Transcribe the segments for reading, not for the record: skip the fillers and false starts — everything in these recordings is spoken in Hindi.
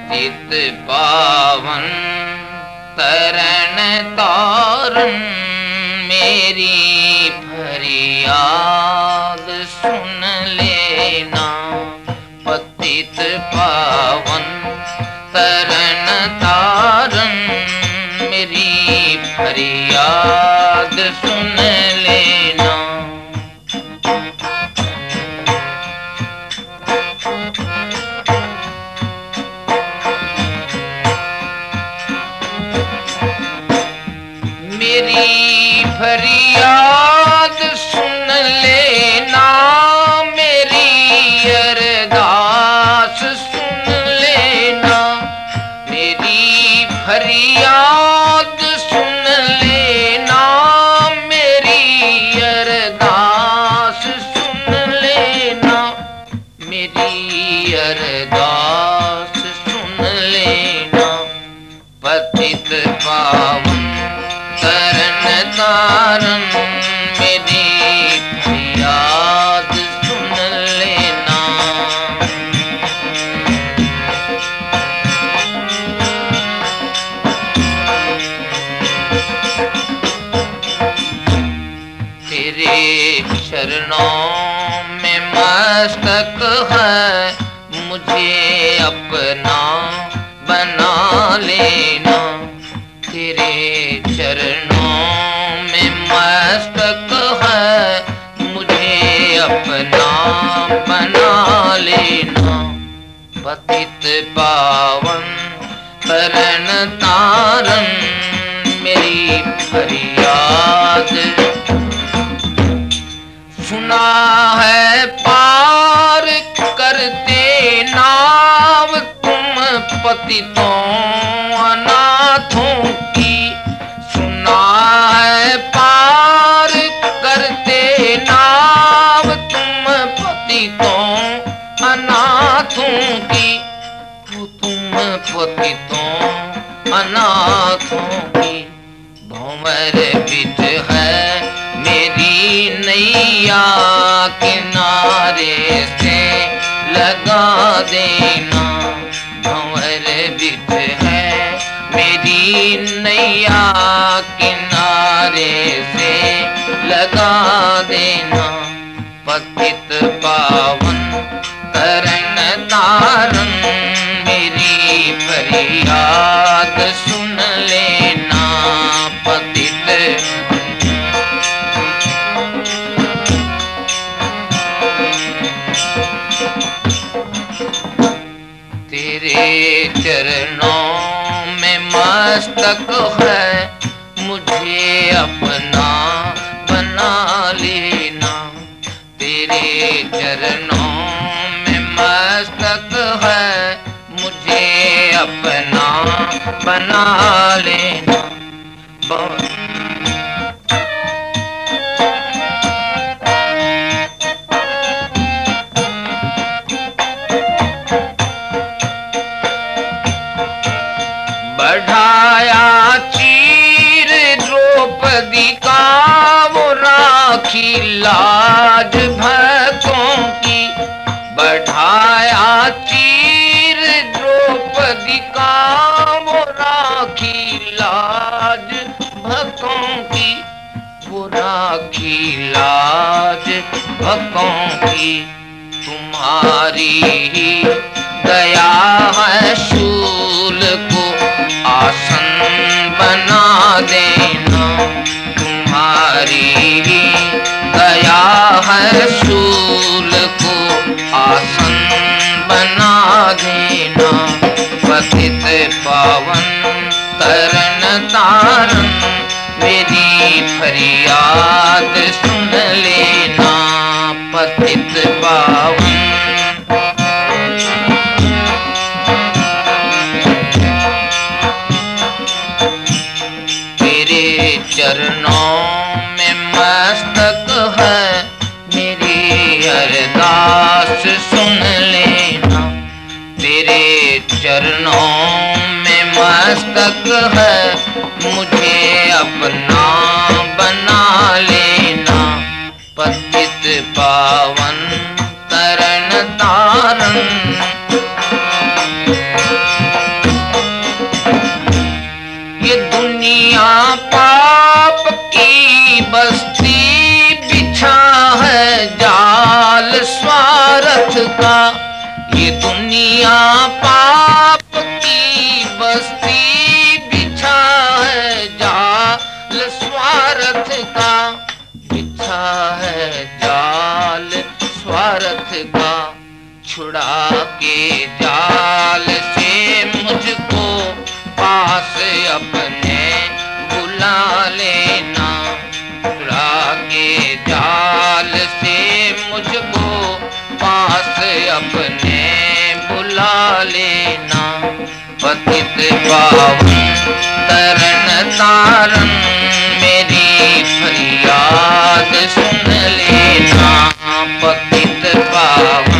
पतित पावन तरन तारन मेरी फरियाद सुन लेना। पतित पावन तरन तारन मेरी फरियाद सुन लेना। मेरी फरियाद सुन लेना, मेरी अरदास सुन लेना। मेरी फरियाद सुन लेना, मेरी अरदास सुन लेना। मेरी अरदास सुन लेना। पतित पावन तरन तारन मेरी फरियाद सुन लेना। तेरे चरणों में मस्तक है, मुझे अपना बना लेना। तेरे चरणों में मस्तक है, मुझे अपना बना लेना। पतित पावन तरन तारन मेरी फरियाद सुना है। पार करते नाव तुम पतितों अनाथों की। सुना है पार करते नाव तुम पतितों अनाथों की। वो तुम पतितों अनाथों की। भंवर बिच है मेरी नैया, किनारे से लगा देना। भंवर बिच है मेरी नैया, किनारे से लगा देना। पतित पावन तरन तारन मेरी फरियाद सुन लेना। पतित तेरे चरणों में मस्तक है, मुझे अपना बना लेना। तेरे चरणों में मस्तक है, मुझे अपना बना लेना। बढ़ाया चीर द्रौपदी का वो राखी लाज भक्तों की। बढ़ाया चीर द्रौपदी का वो राखी लाज भक्तों की। वो राखी लाज भक्तों की। तुम्हारी ही दया है शूल को आसन बना देना। तुम्हारी ही दया है शूल को आसन बना देना। पतित पावन तरन तारन मेरी फरियाद सुन लेना। पतित पावन चरणों में मस्तक है, मेरी अरदास सुन लेना। तेरे चरणों में मस्तक है, मुझे अपना बना लेना। पतित पावन तरन तारन स्वार्थ का, ये दुनिया पाप की बस्ती बिछा है जाल स्वार्थ का, बिछा है जाल स्वार्थ का। छुड़ा के जाल से मुझको पास अपने बुला लेना, छुड़ा के जाल से मुझको पास अपने बुला लेना। पतित पावन तरन तारन मेरी फरियाद सुन लेना, पतित पावन।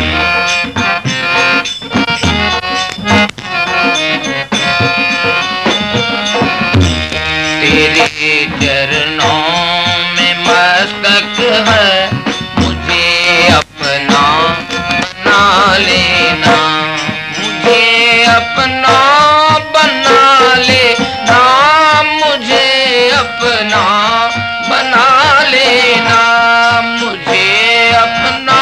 तेरे चरणों में मस्तक है, मुझे अपना बना लेना, मुझे अपना बना लेना, मुझे अपना बना लेना, मुझे अपना,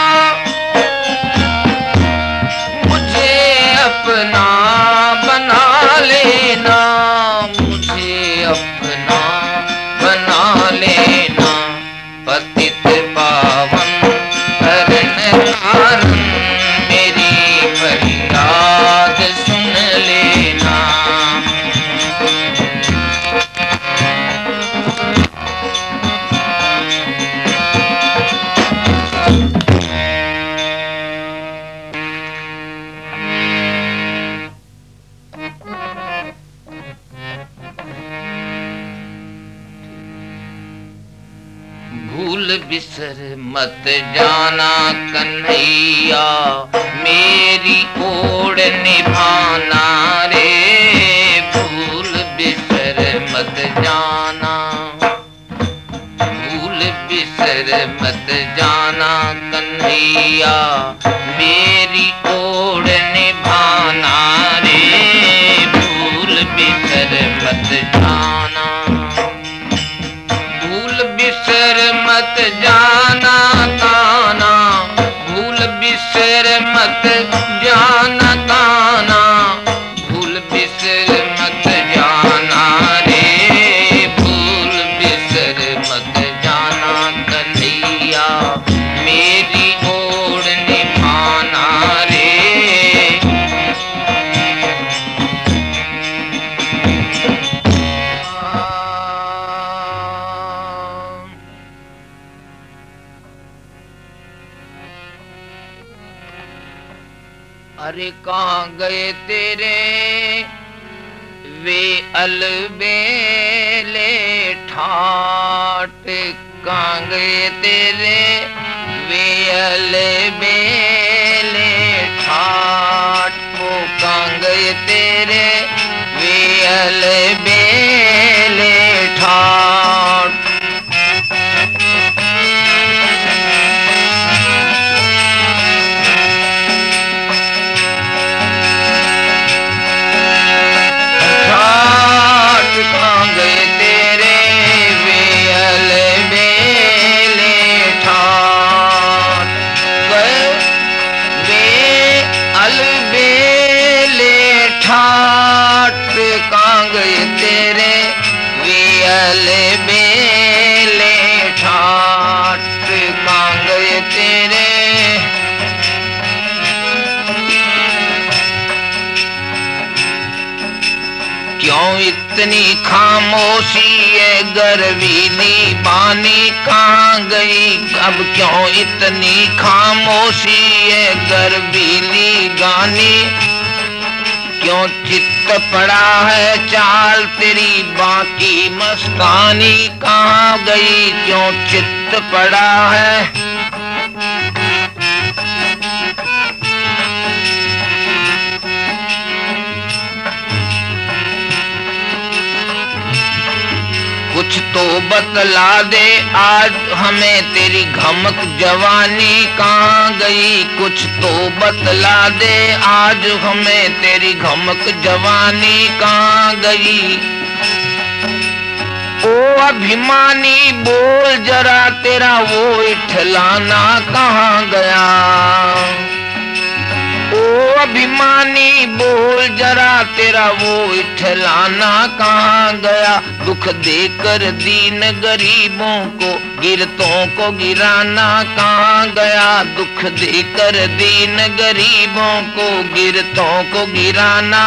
मुझे अपना बना लेना, मुझे अपना बना लेना। पतित पावन तरन तारन मेरी फरियाद सुन लेना। भूल बिसर मत जाना कन्हैया, मेरी ओर निभाना रे, भूल बिसर मत जाना, भूल बिसर मत जाना कन्हैया, मेरी ओर निभाना रे, भूल बिसर मत जाना, भूल बिसर मत जाना ताना, भूल बिसर मत जाना ताना, भूल बिसर मत जाना रे, भूल बिसर मत जाना कन्हैया, मेरी ओर निभाना रे। अरे कहाँ गए तेरे वे अलबेले ठाट, कहाँ गए तेरे वे अलबेले ठाट, वो कहाँ गए तेरे वे अलबेले ठाट। अलबेले ठाट, कहाँ गए तेरे, क्यों इतनी खामोशी ये गर्वीली बानी कहाँ गई, अब क्यों इतनी खामोशी ये गर्वीली गानी, क्यों चित्त पड़ा है चाल तेरी बाकी मस्तानी कहाँ गई, क्यों चित्त पड़ा है। कुछ तो बतला दे आज हमें तेरी घमक जवानी कहाँ गई, कुछ तो बतला दे आज हमें तेरी घमक जवानी कहाँ गई। ओ अभिमानी बोल जरा तेरा वो इठलाना कहाँ गया। अभिमानी बोल जरा तेरा वो इठलाना कहाँ गया। दुख देकर दीन गरीबों को गिरतों को गिराना कहाँ गया। दुख देकर दीन गरीबों को गिरतों को गिराना।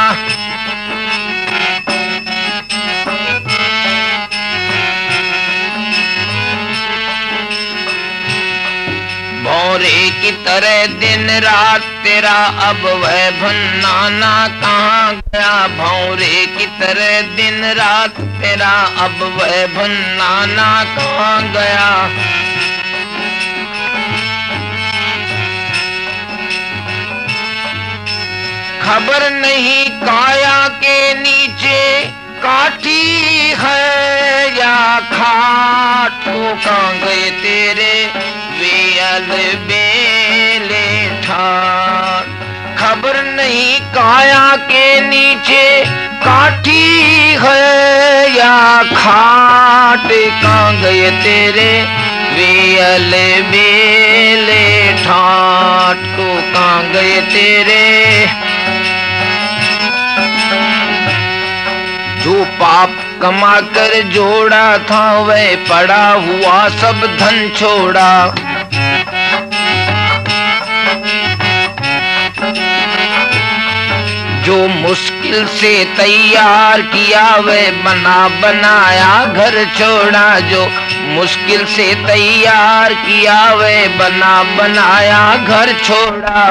भौरे की तरह दिन रात तेरा अब वह भन्नाना कहाँ गया। भौरे की तरह दिन रात तेरा अब वह भन्नाना कहाँ गया। खबर नहीं काया के नीचे काठी है या खाट। तो कहाँ गए तेरे वेल बेले ठाट। खबर नहीं काया के नीचे काठी है या खाट। कहाँ गए तेरे वेल बेले ठाट। तो कहाँ गए तेरे। जो पाप कमा कर जोड़ा था वह पड़ा हुआ सब धन छोड़ा। जो मुश्किल से तैयार किया वह बना बनाया घर छोड़ा। जो मुश्किल से तैयार किया वह बना बनाया घर छोड़ा।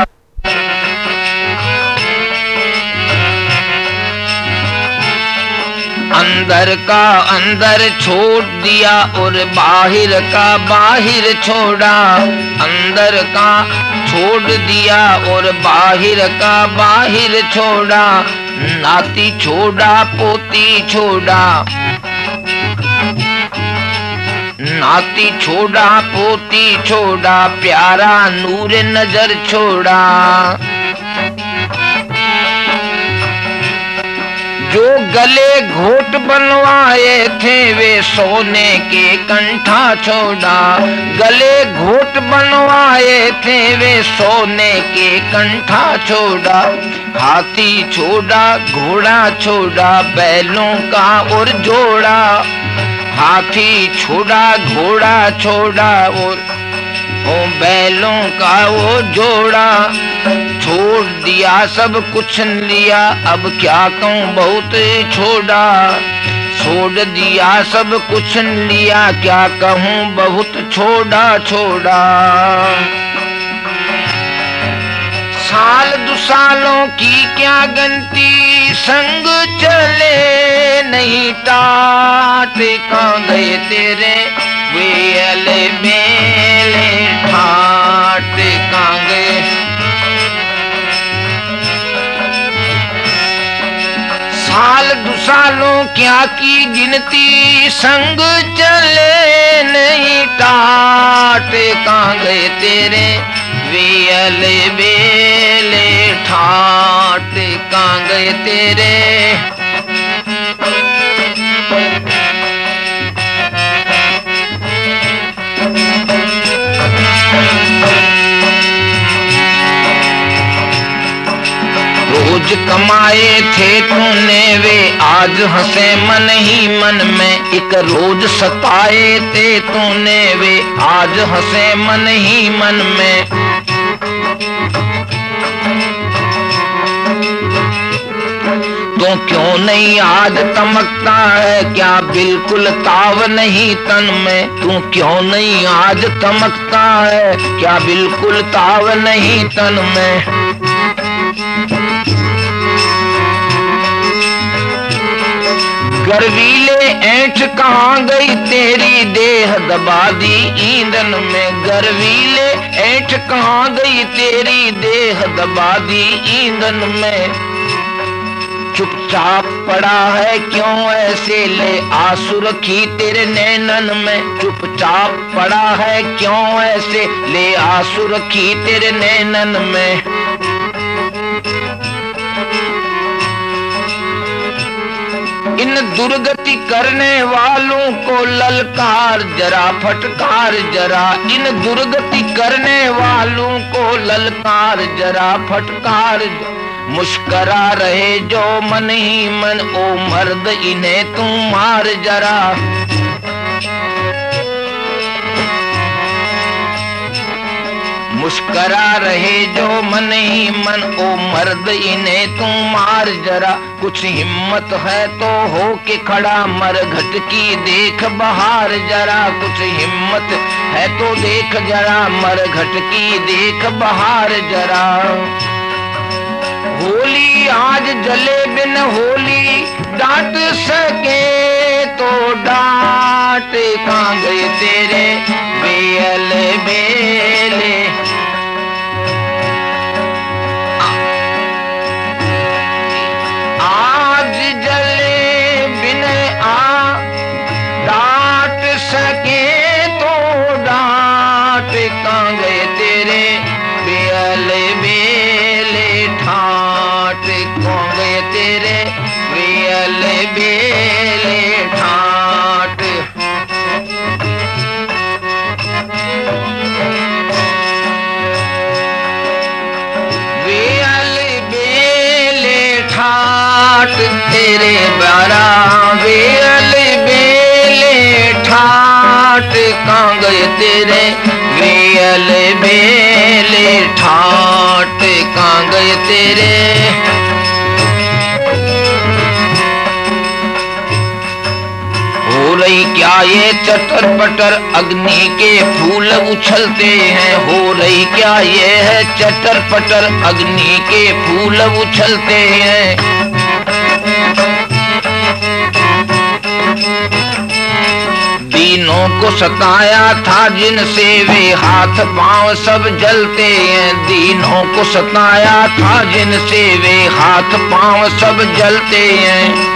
अंदर का अंदर छोड़ दिया और बाहर का बाहर छोड़ा। अंदर का छोड़ दिया और बाहर का बाहर छोड़ा। नाती छोड़ा पोती छोड़ा। नाती छोड़ा पोती छोड़ा। प्यारा नूर नजर छोड़ा। जो गले घोट बनवाए थे वे सोने के कंठा छोड़ा। गले घोट बनवाए थे वे सोने के कंठा छोड़ा। हाथी छोड़ा घोड़ा छोड़ा बैलों का और जोड़ा। हाथी छोड़ा घोड़ा छोड़ा और बैलों का वो जोड़ा। छोड़ दिया सब कुछ लिया अब क्या कहूँ बहुत छोड़ा। छोड़ दिया सब कुछ लिया क्या कहूँ बहुत छोड़ा छोड़ा। साल दो सालों की क्या गिनती संग चले नहीं टाट। कहाँ गए तेरे वेल बेले ठाट। कहाँ गए। साल दो सालों क्या की गिनती संग चले नहीं टाट। कहाँ गए तेरे वेल बेले ठाट। कहाँ गए तेरे। रोज कमाए थे तूने वे आज हंसे मन ही मन में। एक रोज सताए थे तूने वे आज हंसे मन ही मन में। तो क्यों नहीं आज तमकता है क्या बिल्कुल ताव नहीं तन में। तू क्यों नहीं आज तमकता है क्या बिल्कुल ताव नहीं तन में। गर्वीले ऐंठ कहाँ गई तेरी देह दबा दी ईंधन में। गर्वीले ऐंठ कहाँ गई तेरी देह दबा दी ईंधन में। चुपचाप पड़ा है क्यों ऐसे ले आंसू रखी तेरे नैनन में। चुपचाप पड़ा है क्यों ऐसे ले आंसू रखी तेरे नैनन में। इन इन दुर्गति करने वालों को ललकार जरा, फटकार जरा। इन दुर्गति करने वालों को ललकार जरा, फटकार। मुस्करा रहे जो मन ही मन, ओ मर्द इन्हें तू मार जरा। मुस्करा रहे जो मन ही मन, ओ मर्द इन्हें तू मार जरा। कुछ हिम्मत है तो हो के खड़ा, मरघट की देख बहार जरा। कुछ हिम्मत है तो देख जरा, मरघट की देख बहार जरा। होली आज जले बिन होली डांट सके तो डांट, कहाँ गए तेरे बेल बेले। आज जले बिन डांट सके तो डांट, कहाँ गए तेरे बेल बेले ठाट। कहाँ गए तेरे बेल बेले ठाट। बेल बेले ठाट तेरे बारा, बेल बेले ठाट। कहाँ गए तेरे बेल बेले ठाट, कहाँ गए तेरे। हो रही क्या ये चटर पटर, अग्नि के फूल उछलते हैं। हो रही क्या ये है चटर पटर, अग्नि के फूल उछलते हैं। दीनों को सताया था जिनसे वे हाथ पांव सब जलते हैं। दीनों को सताया था जिनसे वे हाथ पांव सब जलते हैं।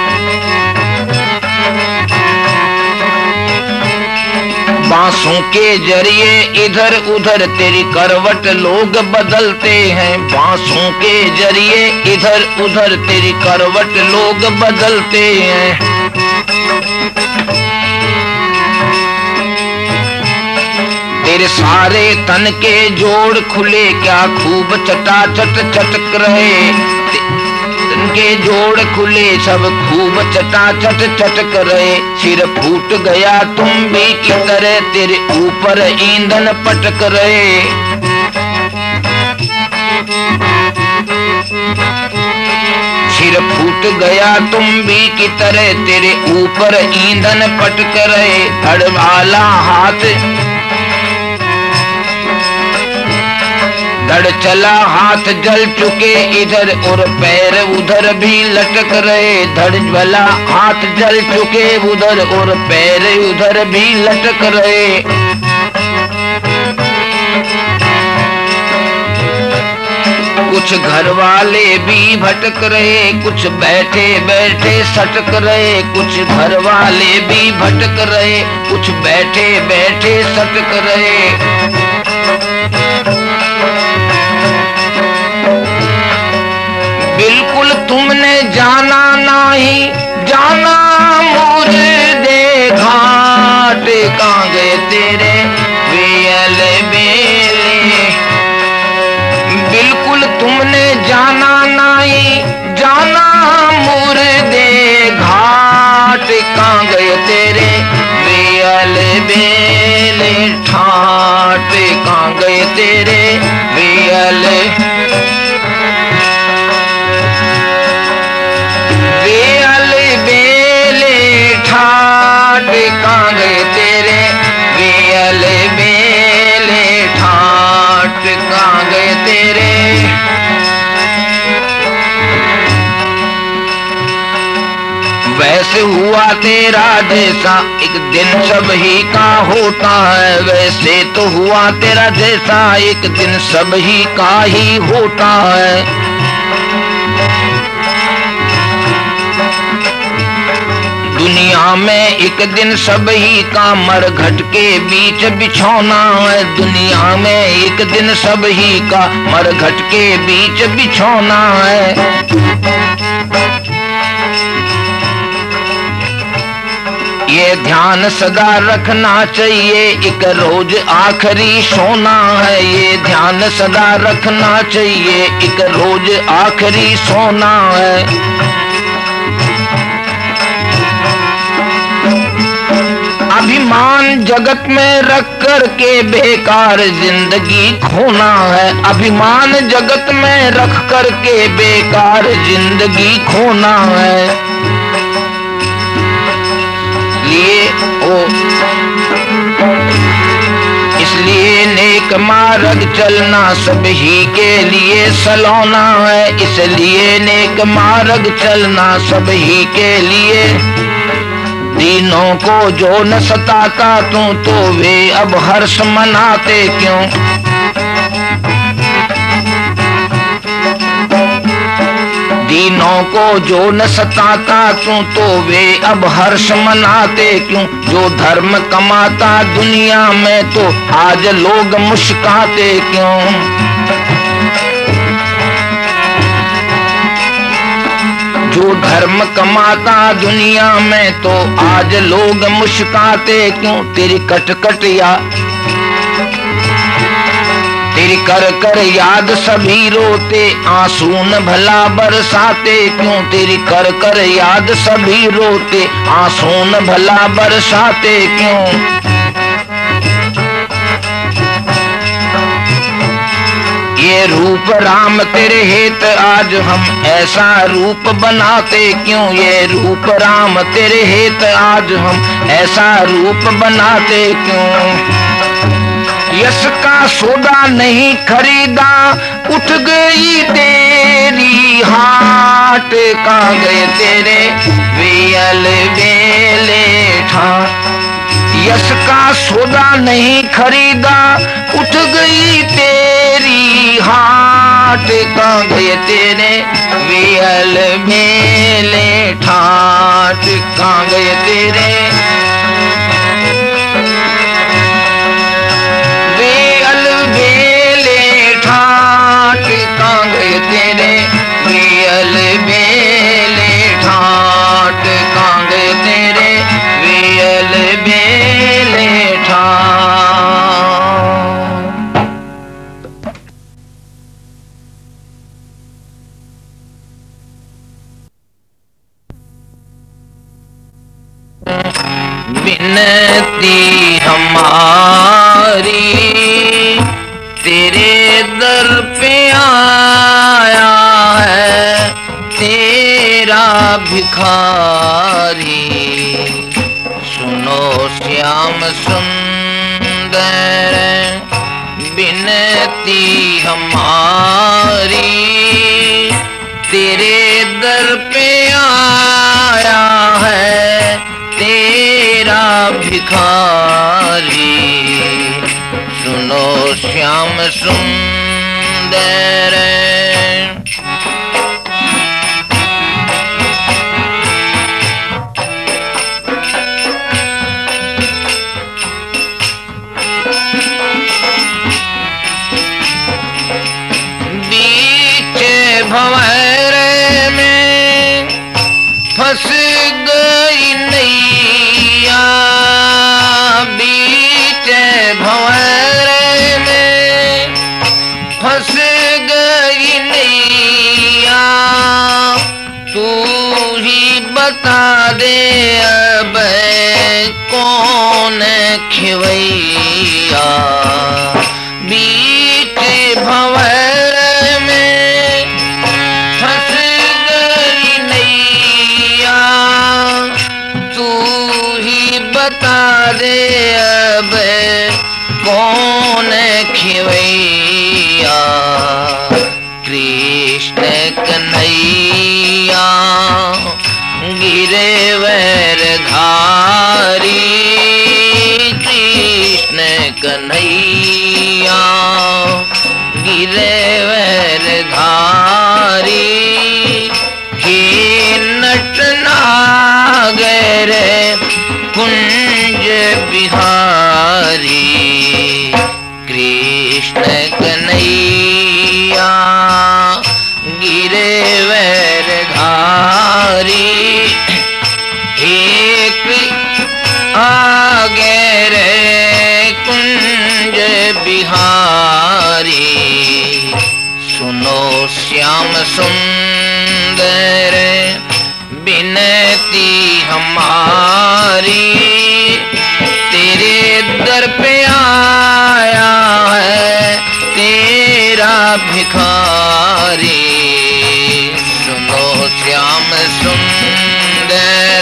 बांसों के जरिए इधर उधर तेरी करवट लोग बदलते हैं। बांसों के जरिए इधर उधर तेरी करवट लोग बदलते हैं। तेरे सारे तन के जोड़ खुले क्या खूब चटाचट चटक रहे। तन के जोड़ खुले सब खूब चटाचट चटक रहे। सिर फूट गया तुम भी की तरह, तेरे ऊपर ईंधन पटक रहे। सिर फूट गया तुम भी की तरह, तेरे ऊपर ईंधन पटक रहे। धड़ वाला हाथ धड़ चला हाथ जल चुके इधर और पैर उधर भी लटक रहे। धड़ वाला हाथ जल चुके उधर और पैर उधर भी लटक रहे। कुछ घर वाले भी भटक रहे, कुछ बैठे बैठे सटक रहे। कुछ घर वाले भी भटक रहे, कुछ बैठे बैठे सटक रहे। बिल्कुल तुमने जाना नहीं, जाना मुर्दे घाट। कहाँ गए तेरे बेल बेले। बिल्कुल तुमने जाना नहीं, जाना मुर्दे घाट। कहाँ गए तेरे बेल बेले ठाट। कहाँ गए तेरे बेल ठाट। कहाँ गए तेरे बेल बेले ठाट। कहाँ गए तेरे। वैसे हुआ तेरा जैसा एक दिन सब ही का होता है। वैसे तो हुआ तेरा जैसा एक दिन सब ही का ही होता है। दुनिया में एक दिन सब ही का मरघट के बीच बिछौना है। दुनिया में एक दिन सब ही का मरघट के बीच बिछौना है। ये ध्यान सदा रखना चाहिए, एक रोज आखिरी सोना है। ये ध्यान सदा रखना चाहिए, एक रोज आखिरी सोना है। अभिमान जगत में रख कर के बेकार जिंदगी खोना है। अभिमान जगत में रख कर के बेकार जिंदगी खोना है। इसलिए नेक मार्ग चलना सभी के लिए सलोना है। इसलिए नेक मार्ग चलना सभी के लिए। दीनों को जो न सताता तू तो वे अब हर्ष मनाते क्यों। दीनों को जो न सताता तू तो वे अब हर्ष मनाते क्यों। जो धर्म कमाता दुनिया में तो आज लोग मुस्कुराते क्यों। जो धर्म कमाता दुनिया में तो आज लोग मुस्कुराते क्यों। तेरी कटकट या तेरी कर कर याद सभी रोते, आंसू न भला बरसाते क्यों। तेरी कर कर याद सभी रोते, आंसू न भला बरसाते क्यों। ये रूप राम तेरे हेत आज हम ऐसा रूप बनाते क्यों। ये रूप राम तेरे हेत आज हम ऐसा रूप बनाते क्यों। यश का सौदा नहीं खरीदा, उठ गई तेरी हाट। कहाँ गए तेरे वेयल बेले ठाट। यश का सौदा नहीं खरीदा, उठ गई तेरी हाट। कहाँ गए तेरे वेयल बेले ठाट। कहाँ गए तेरे वेयल बेले ठाट। कहाँ गए तेरे वेयल बेले ठाट। कहाँ गए तेरे वेयल बेले ठाट। विनती हमारी तेरे दर पे आया है, तेरा भिखारी। सुनो श्याम सुंदर विनती हमारी तेरे दर पे आया है, तेरा भिखारी। सुनो श्याम सुंदर भंवर में फंस गई नैया। बीच भंवर में फंस गई नैया। तू ही बता दे अब कौन खिवैया। बीच भंवर बता दे अब कौन खिवैया। कृष्ण कन्हैया गिरवर धारी। कृष्ण कन्हैया गिरवर धारी। हे नटनागर कुंज बिहारी। कृष्ण कन्हैया गिरवर धारी। सुनो श्याम सुंदर बिनती हमारी, तेरे दर पे आया है तेरा भिखारी। सुनो श्याम सुंदर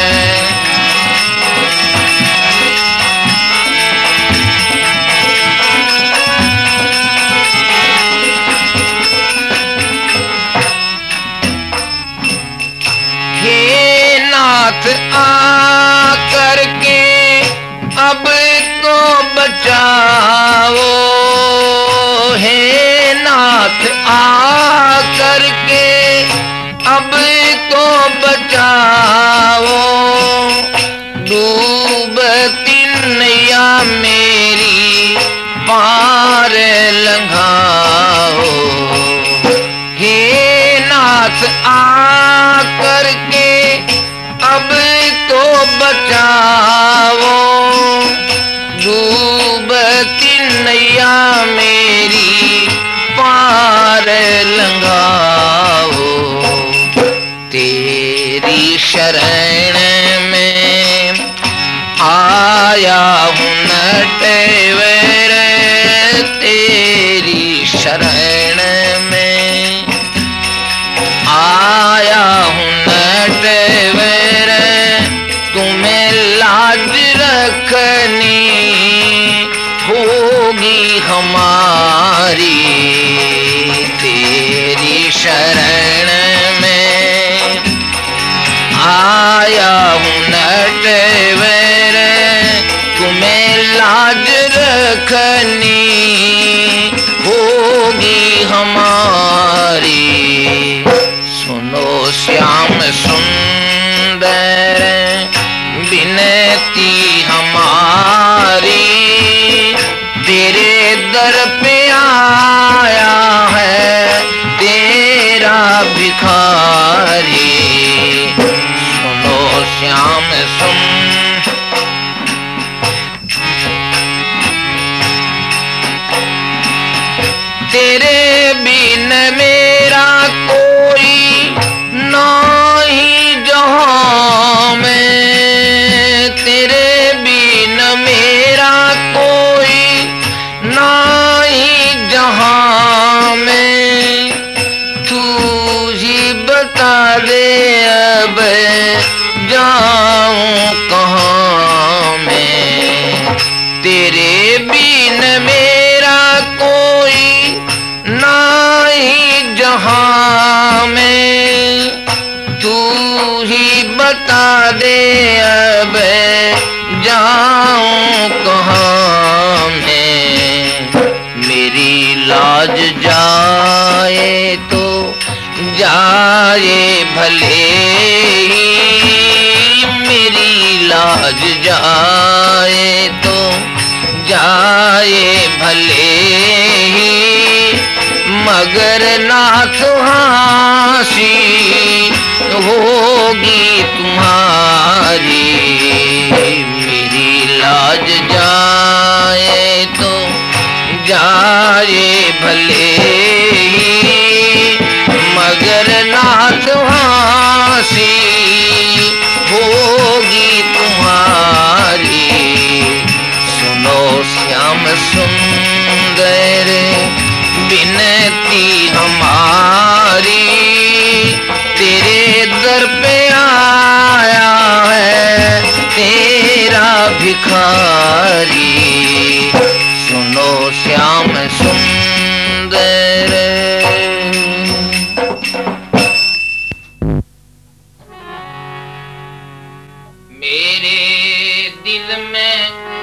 आकर के अब तो बचाओ, हे नाथ आकर के अब तो बचाओ। डूबती नैया मेरी पार लंघाओ, हे नाथ आकर के अब तो बचाओ। डूबती नैया मेरी पार लंघाओ। तेरी शरण में आया हूँ नटवर, तेरी शरण में आया हूँ नटवर। तुम्हें लाज रखनी होगी हमारी, तेरी शरण में आया हूँ नटवर। तुम्हें लाज रखनी होगी हमारी। सुनो श्याम सुंदर बिनती हमारी, तेरे दर पे आया है तेरा भिखारी। सुनो श्याम तेरे बिन मेरा कोई नहीं जहां में, तेरे बिन मेरा कोई नहीं जहां में। तू ही बता दे अब जाऊं कहाँ मैं, तेरे बिन मेरा कोई नहीं जहां में। तू ही बता दे अब जाऊं कहाँ मैं। मेरी लाज जाए तो जाए भले ही, मेरी लाज जाए तो जाए भले ही, मगर नाथ हासी होगी तुम्हारी। मेरी लाज जाए तो जाए भले ही, मगर नाथ हासी होगी तुम्हारी। सुनो श्याम सुंदर बिनती हमारी, तेरे दर पे आया है तेरा भिखारी। सुनो श्याम सुंदर मेरे दिल में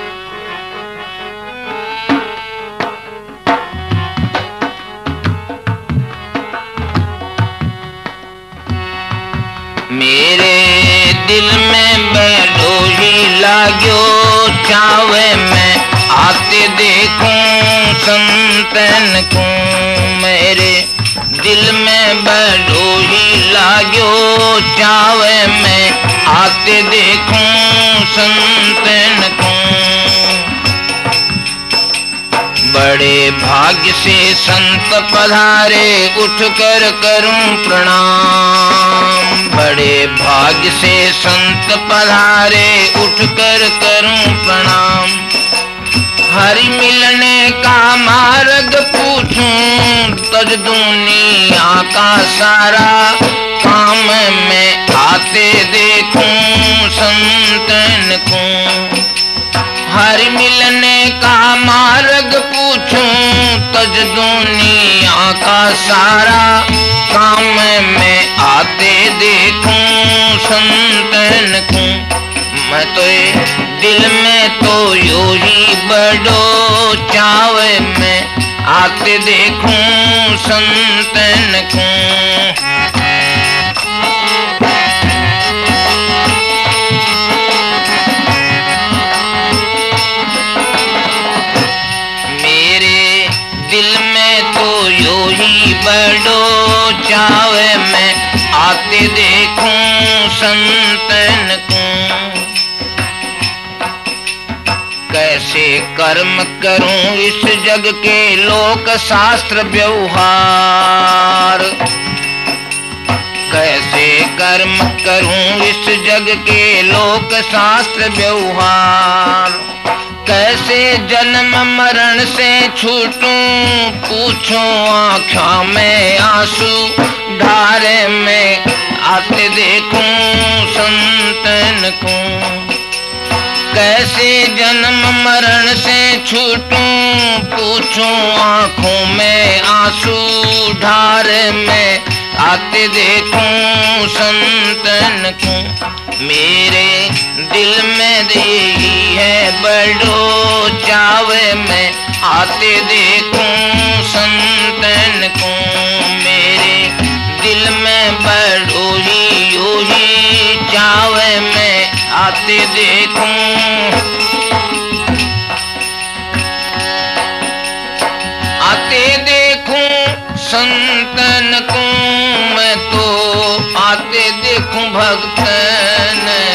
मेरे दिल में बैठो ही लाग्यो चावे मैं आते देखूं संतन को। मेरे दिल में बैठो ही लाग्यो चावे मैं आते देखूं संतन को। बड़े भाग्य से संत पधारे उठ कर करूं प्रणाम। बड़े भाग्य से संत पधारे उठ कर करूं प्रणाम। हरि मिलने का मार्ग पूछूं तज दुनिया का सारा काम में आते देखूं संतन को। हरि मिलने का मार्ग पूछूं तज दुनिया का सारा काम में आते देखूं संतन को। मैं तो दिल में तो यो ही बड़ो चावे में आते देखूं संतन को। मेरे दिल में तो यो ही बड़ो चावे में आते देखूं संतन को। कैसे कर्म करूं इस जग के लोक शास्त्र व्यवहार। कैसे कर्म करूं इस जग के लोक शास्त्र व्यवहार। कैसे जन्म मरण से छूटूं पूछूं आँखों में आंसू धारे में आते देखूं संतन को। कैसे जन्म मरण से छूटूं पूछूं आँखों में आंसू धार में आते देखूं संतन को। मेरे दिल में यही है बड़ो चावे में आते देखूं संतन को। मेरे दिल में बड़ो ही यो ही चावे में आते देखूं। आते देखूं संतन को। मैं तो आते देखूं भक्तन।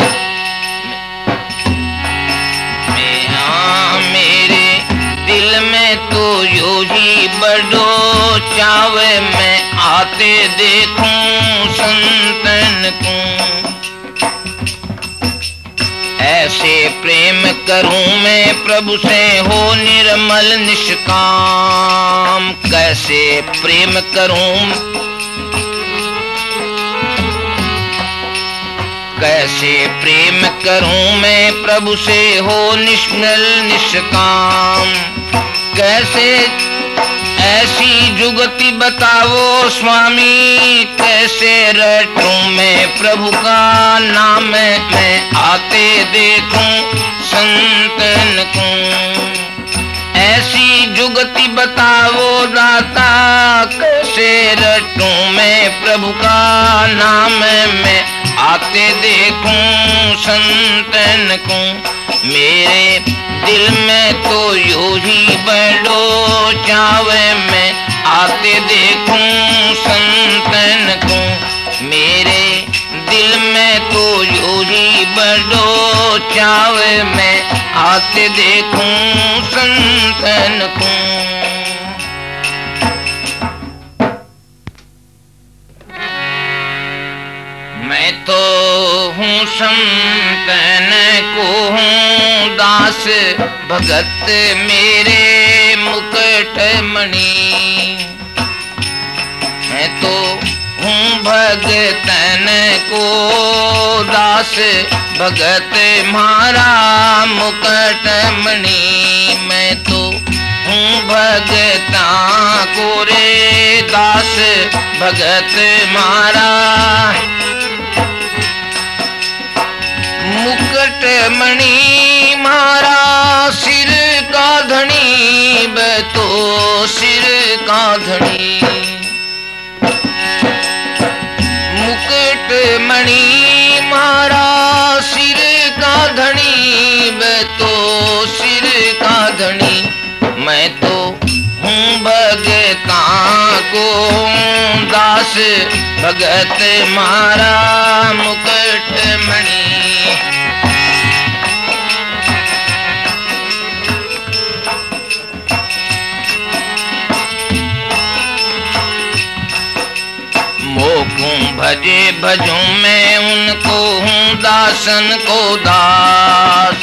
मेरे दिल में तो यो ही बड़ो चावे में आते देखूं संतन को। ऐसे प्रेम करूं मैं प्रभु से हो निर्मल निष्काम। कैसे प्रेम करूं, कैसे प्रेम करूं मैं प्रभु से हो निर्मल निष्काम। कैसे ऐसी जुगति बताओ स्वामी। कैसे रटूं मैं प्रभु का नाम मैं आते देखूं संतन को। ऐसी जुगति बताओ दाता। कैसे रटूं मैं प्रभु का नाम मैं आते देखूं संतन को। मेरे दिल में तो यो ही बड़ो चावे में आते देखूं संतन को। मेरे दिल में तो यो ही बड़ो चावे में आते देखूं संतन को। मैं तो हूँ संतन को हूँ दास भगत मेरे मुकुट मणि। मैं तो हूँ भगतन को दास भगत मारा मुकुट मणि। मैं तो हूँ भगता को रे दास भगत मारा। मुकुट मणि मारा सिर का धनी। तो सिर का धनी। मुकुट मणि मारा सिर का धनी। तो सिर का धनी। मैं तो हूँ भगता को दास भगत मारा मुकुट मणि। भजे भजूं मैं उनको हूँ दासन को दास।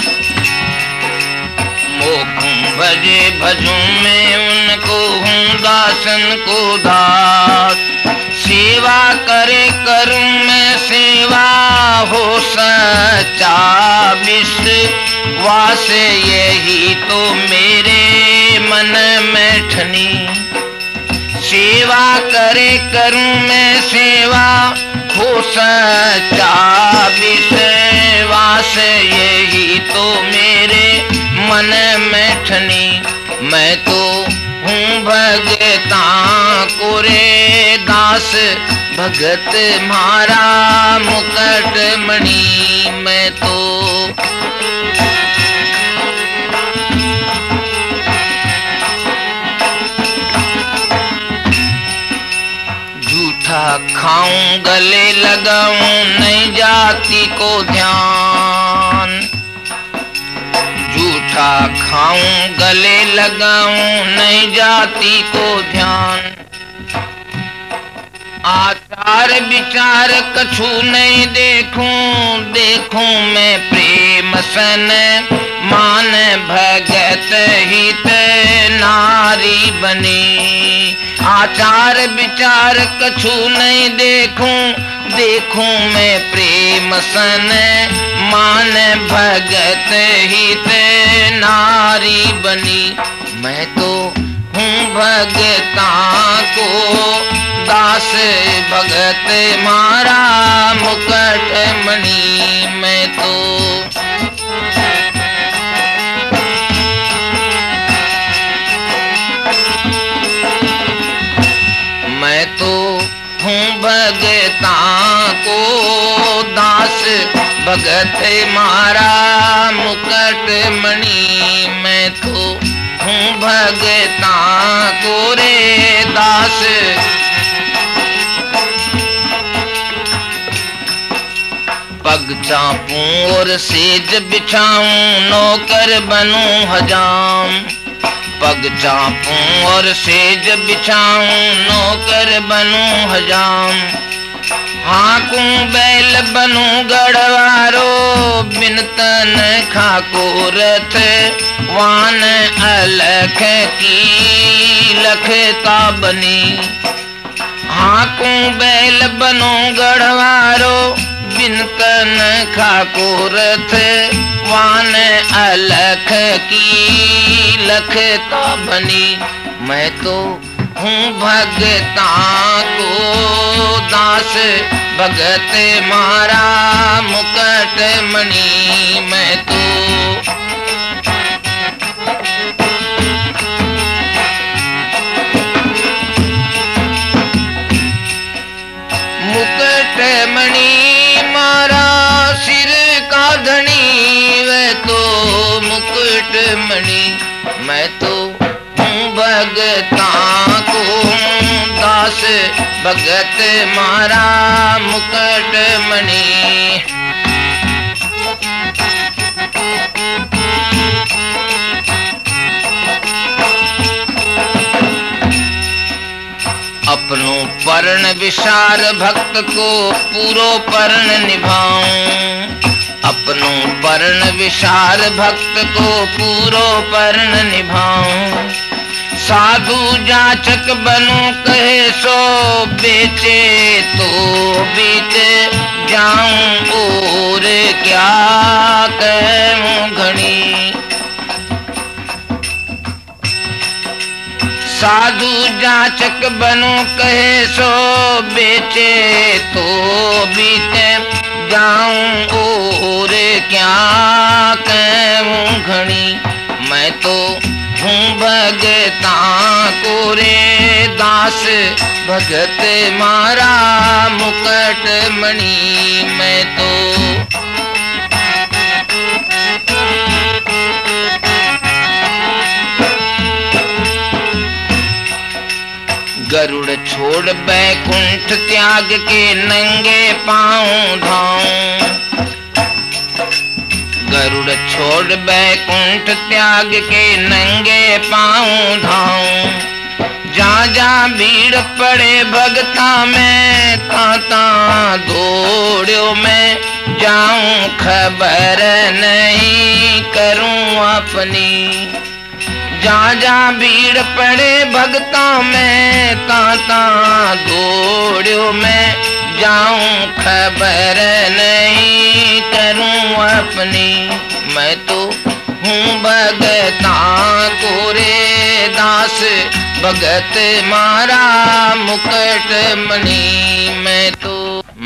मोखूं भजे भजूं मैं उनको हूँ दासन को दास। सेवा करे करूं मैं सेवा हो सच्चा विश्वास, यही तो मेरे मन में ठनी। सेवा करे करूं मैं सेवा हो सच्चा विश्वास, यही तो मेरे मन में ठनी। मैं तो हूँ भगता को रे दास, भगत मारा मुकुट मणि। मैं तो झूठा खाऊं गले लगाऊं नहीं जाति को ध्यान। झूठा खाऊं गले लगाऊं नहीं जाति को ध्यान। आचार विचार कछु नहीं देखूं, देखूं मैं प्रेम सन मान भगत हित नारी बनी। आचार विचार कछु नहीं देखूं, देखूं मैं प्रेम सन मान भगत हित नारी बनी। मैं तो हूँ भगता को दास, भगत मारा मुकुट मणि। मैं तो हूँ भगता को दास, भगत मारा मुकुट मणि। मैं तो हूँ भगता को रे दास। पग चापूं और सेज बिछाऊं नौकर बनूं हजाम। पग चापूं और सेज बिछाऊं नौकर बनूं हजाम। हाँकूं बैल बनूं गढ़वारो, बिन तन खाको रथ वान अलख की लखता बनी। हाँकूं बैल बनूं गढ़वारो, बिन तन खाको रथ वान अलख की लखता बनी। मैं तो हूँ भगता को दास, भगत मारा मुकुट मणि। मैं तो मुकुट मणि मारा सिर का धनी। वह तो मुकुट मणि। मैं तो हूँ भगता को दास, भगत मारा मुकुट मणि। अपनों पर्ण विशार भक्त को पूरो पर्ण निभाऊं। अपनों पर्ण विशार भक्त को पूरो पर्ण निभाऊं। साधु जाचक बनूं कहे सो बेचे तो बीत जाऊं, और क्या कहूं घनी। साधु जाचक बनूं कहे सो बेचे तो बीत जाऊं, और क्या कहूं घनी। मैं तो हूँ भगता को रे दास, भगत मारा मुकुट मणि। मैं तो गरुड़ छोड़ बैकुंठ त्याग के नंगे पांव धाऊं। गरुड़ छोड़ बैकुंठ त्याग के नंगे पांव धाऊं। जा जा भीड़ पड़े भगता में, ताता दौड़ो मैं जाऊं, खबर नहीं करूं अपनी। जा भीड़ पड़े भगता में, ताता दौड़ो मैं जाऊं, खबर नहीं करूं अपनी। मैं तो हूँ भगता को रे दास, भगत मारा मुकुट मणि। मैं तो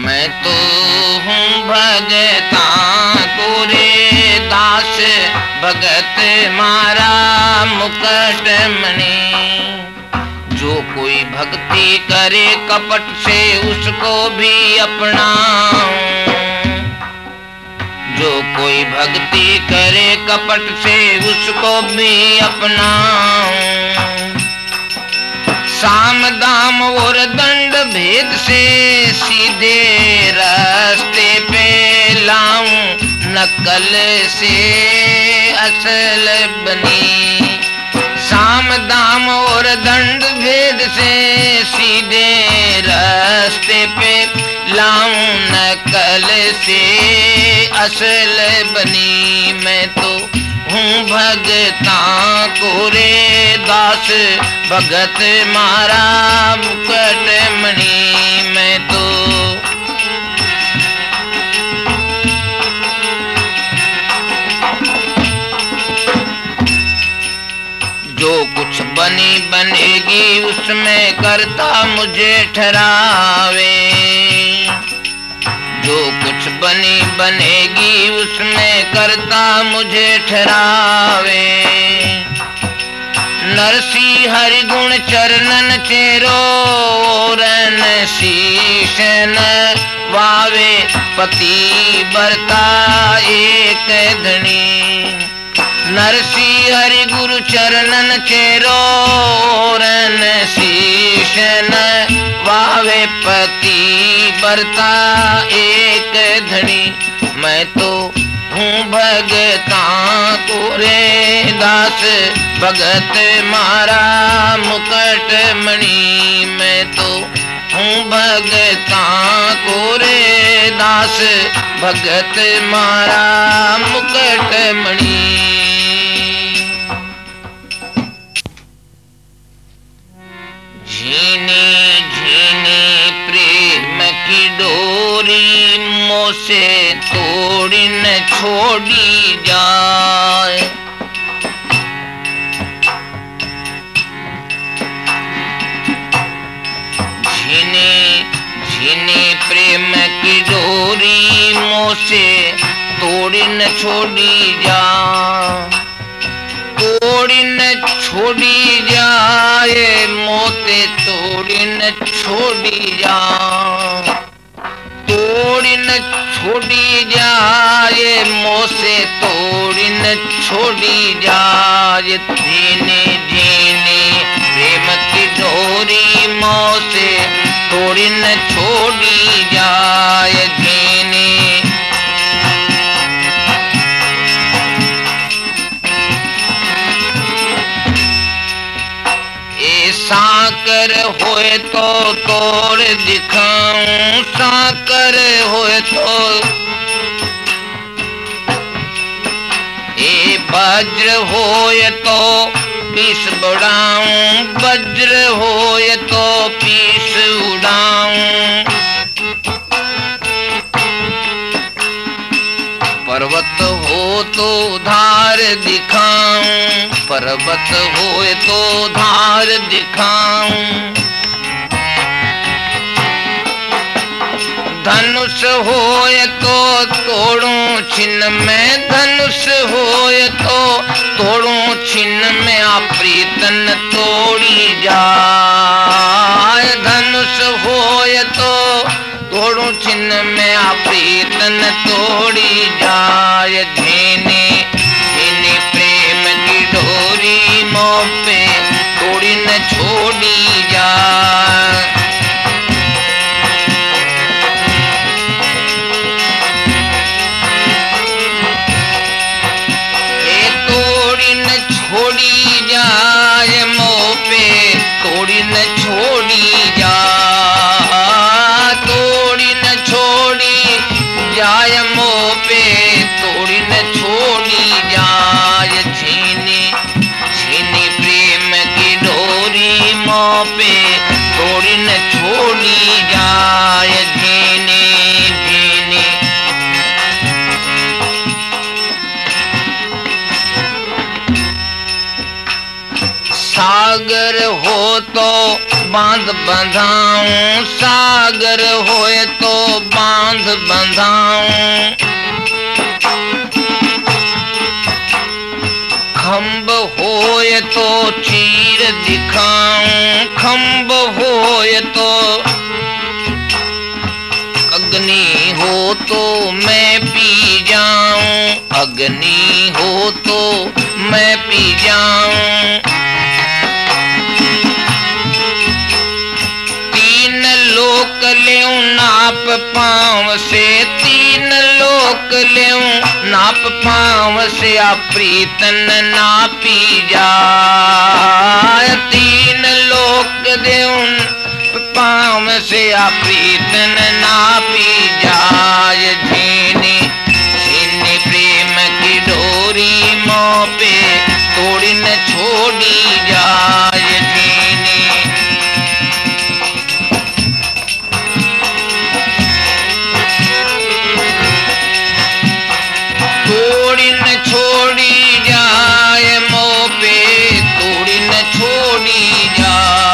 हूँ भगता को रे दास, भगत मारा मुकुट मणि। जो कोई भक्ति करे कपट से उसको भी अपनाऊं, जो कोई भक्ति करे कपट से उसको भी अपनाऊं। साम दाम और दंड भेद से सीधे रास्ते पे लाऊं, नकल से असल बनी। साम दाम और दंड भेद से सीधे रास्ते पे लाऊं, नकल से असल बनी। मैं तो हूँ भगता को रे दास, भगत मारा मुकुट मणि। मैं तो जो कुछ बनी बनेगी उसमें करता मुझे ठहरावे, जो कुछ बनी बनेगी उसमें करता मुझे ठहरावे। नरसी हरि गुण चरणन चेरो, रन शीशन वावे, पति बरता एक धनी। नरसी हरि गुरु चरणन चेरो, रन शीशन वावे, पति बरता एक धनी। मैं तो हूँ भगता को रे दास, भगत मारा मुकुट मणि। मैं तो हूँ भगता को रे दास, भगत मारा मुकुट मणि। झीनी झीनी प्रेम की डोरी, मोसे तोड़ी न छोड़ी जाए। झीनी झीनी प्रेम की डोरी, मोसे तोड़ी न छोड़ी जाए। तोड़ी न छोड़ी जाए, मोते तोड़ी न छोड़ी जाए। तोड़ी न छोड़ी जाए, मोसे तोड़ी न छोड़ी जाए। धीने धीने प्रेम की डोरी, मोसे तोड़ी न छोड़ी जाए। धीने साकर होए तो तोड़ दिखाऊं, साकर होए तो ए वज्र होए तो पीस बढ़ाऊं, वज्र होए तो पीस उड़ाऊं। पर्वत हो तो धार दिखाऊं, पर्वत होए तो धार दिखाऊं। धनुष होए तो तोड़ूं छिन्न में, धनुष होए तो तोड़ूं छिन्न में। प्रीतन तोड़ी जाए, धनुष होए तो तोड़ूं छिन्न में। प्रीतन तोड़ी जाए। झीनी झीनी प्रेम की डोरी, मोह पे तोड़ी न छोड़ी जाए। तोड़ी न छोड़ी जाए, मोह पे तोड़ी न छोड़ी जा, तोड़ी न छोड़ी जाय मोह पे, तोड़ी न छोड़ी जाय, छीनी छीनी प्रेम की डोरी मोह पे, तोड़ी न छोड़ी जाय, झीनी झीनी। सागर हो तो बांध बंधाऊं, सागर होए तो बांध बंधाऊं, खम्ब होए तो चीर दिखाऊं, खम्ब होए तो अग्नि हो तो मैं पी जाऊं, अग्नि हो तो मैं पी जाऊं। तीन लोक लेऊं नाप पाँव से, तीन लोक लेऊं नाप पाँव से, प्रीतन नापी जाय, तीन लोक देऊं पाँव से, प्रीतन नापी जाय, झीनी झीनी प्रेम की डोरी मोह पे, तोड़ी न छोड़ी जाय, झीनी। तोड़ी न छोड़ी जाय मोह पे, तोड़ी न छोड़ी जा,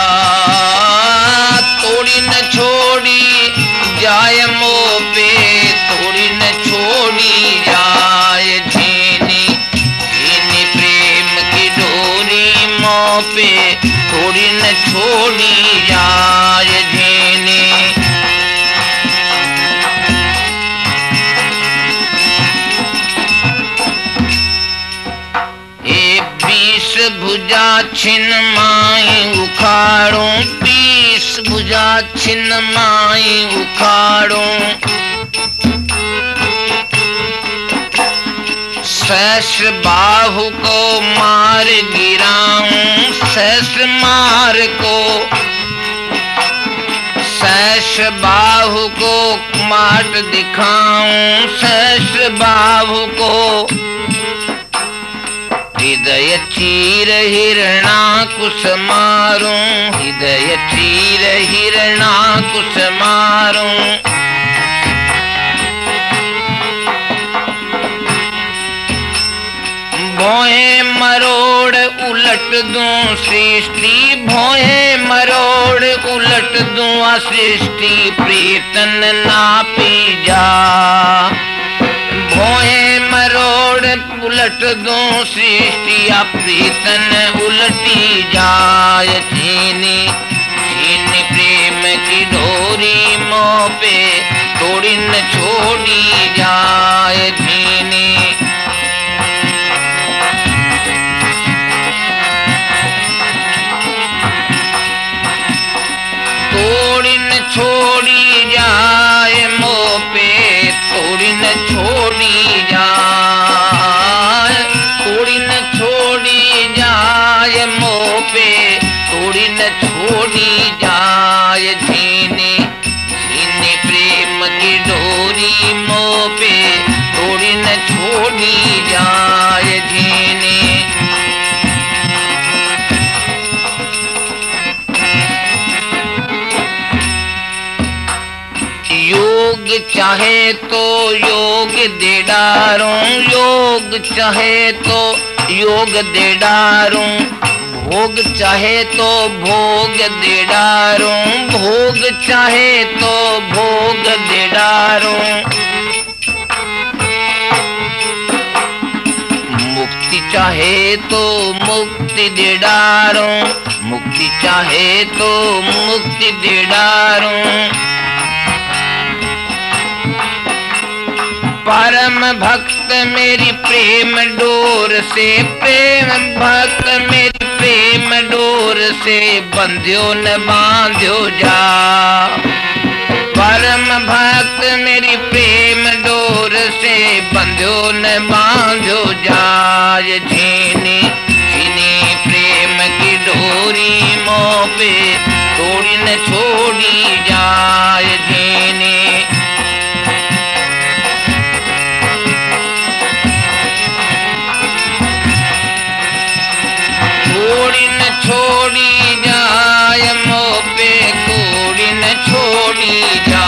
तोड़ी न छोड़ी जाय मोह पे, तोड़ी न छोड़ी जाय, झीनी झीनी प्रेम की डोरी मोह पे, तोड़ी न छोड़ी जाय, झीनी। भुजा छिन्न माई उखाड़ूं, 20 भुजा छिन्न माई उखाड़ूं, सहस्र बाहु को मार गिराऊं, सहस्र मार को, सहस्र बाहु को माट दिखाऊं, सहस्र बाहु को हृदय चीर हिरणाकुश मारूं, हृदय चीर हिरणाकुश मारूं। भोए मरोड़ उलट दूं सृष्टि, भोए मरोड़ उलट दूं सृष्टि, प्रीतन नापी जा, भोए मरोड़ उलट दूं सृष्टि, प्रीतन उलटी जाय, झीनी झीनी प्रेम की डोरी मोह पे, तोड़ी न छोड़ी जाय, झीनी। तोड़ी न छोड़ी जाय मोह पे, तोड़ी न छोड़ी जाय, तोड़ी न छोड़ी जाय मोह पे, तोड़ी न छोड़ी जाय, झीनी झीनी प्रेम की डोरी मोह पे, तोड़ी न छोड़ी जाय, झीनी। योग चाहे तो योग दे डारूं, योग चाहे तो योग दे डारूं, भोग चाहे तो भोग दे डारूं, भोग चाहे तो भोग दे डारूं, मुक्ति चाहे तो मुक्ति दे डारूं, मुक्ति चाहे तो मुक्ति दे डारूं। परम भक्त मेरी प्रेम डोर से, प्रेम भक्त मेरी प्रेम डोर से, बंध्यो न बांध्यो जा, परम भक्त मेरी प्रेम डोर से, बंध्यो न बांध्यो जाय, झीनी झीनी प्रेम की डोरी मोह पे तोड़ी न छोड़ी जाए झीनी। तोड़ी न छोड़ी जाए मोह पे तोड़ी न छोड़ी जा,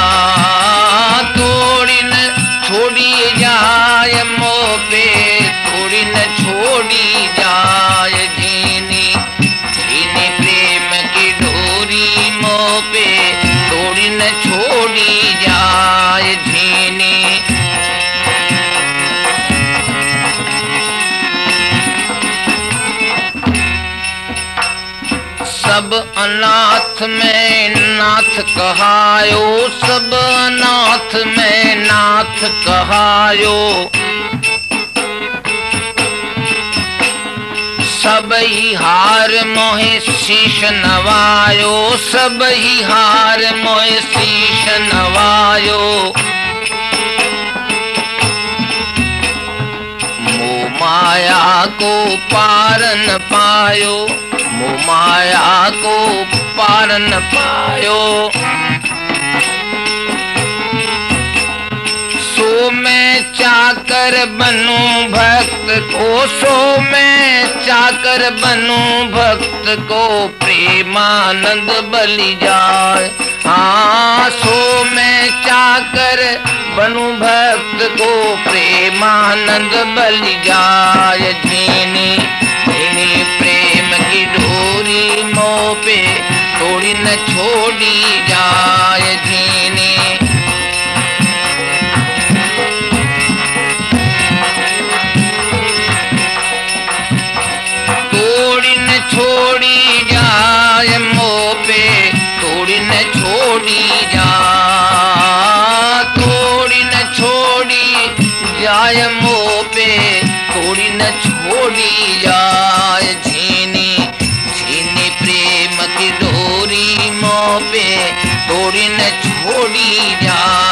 तोड़ी न छोड़ी जाए मोह पे तोड़ी न छोड़ी जाए झीनी। झीनी प्रेम की डोरी मोह पे तोड़ी न छोड़ी जाए झीनी। सब अनाथ में नाथ कहायो, सब अनाथ में नाथ कहायो। सब ही हार मोहे शीश नवायो, सब ही हार मोहे शीश नवायो। मोह माया को पार न पायो, मोह माया को पार न पायो। सो मैं चाकर बनूं भक्त को, सो मैं चाकर बनूं भक्त को प्रेमानंद बलि जाए। हाँ सो मैं चाकर बनूं भक्त को प्रेमानंद बलि जाए झीनी। झीनी प्रेम की डोरी मोह पे तोड़ी न छोड़ी जाए झीनी। तोड़ी न छोड़ी जाए मोह पे तोड़ी न छोड़ी जा, तोड़ी न छोड़ी जाए मोह पे तोड़ी न छोड़ी जाए झीनी। झीनी प्रेम की डोरी मोह पे तोड़ी न छोड़ी जाए।